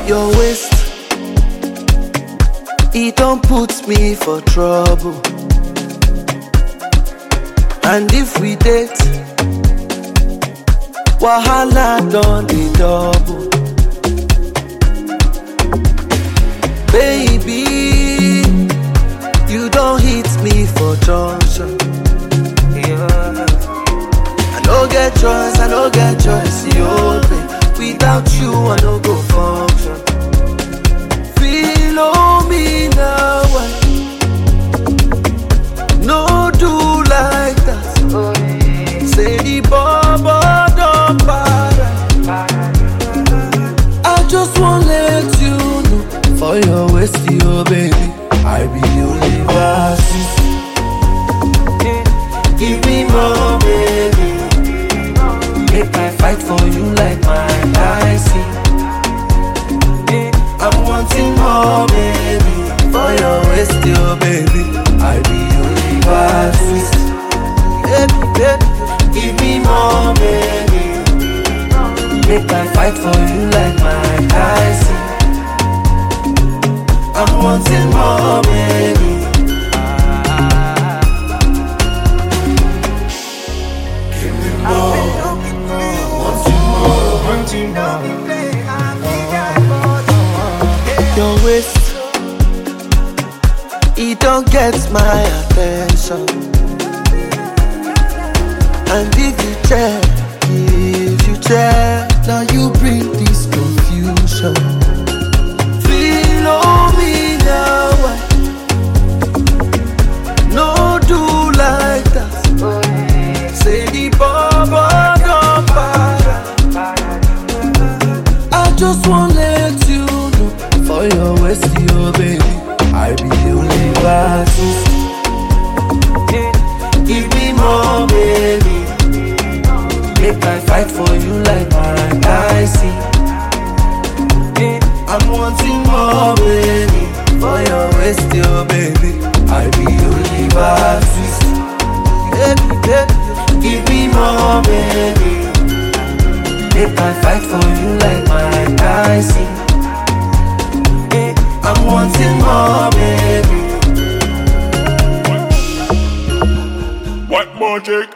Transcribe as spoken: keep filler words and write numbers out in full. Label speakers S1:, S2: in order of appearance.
S1: Your waist, it don't put me for trouble. And if we date, wahala done the double. Baby, you don't hit me for junction. Yeah. I don't get choice, I don't get choice, yo, babe. Without you, I don't go function. Feel on me now, no do like that. Say the baba don't para. I just wanna let you know, for your waist, yo, baby, I be the universe. Give me more, baby. Make I fight for you like my I see. I'm wanting more, baby. For your waist, yo, baby, I be universe. Baby, baby, give me more, baby. Make I fight for you like my I see. I'm wanting more, baby. Give me more. Your waist, it don't get my attention. And if you check, if you check, now you bring this confusion. Feel on me now, no do like that. Say the baba don't para. I just wanna let you know, for your waist, yo, baby, I be the universe. Give me more, baby. Make I fight for you like my I see. I'm wanting more, baby. For your waist, yo, baby, I be the universe. Baby, baby, give me more, baby. Make I fight for you like my I see. I'm wanting more, baby.
S2: What more, Jake?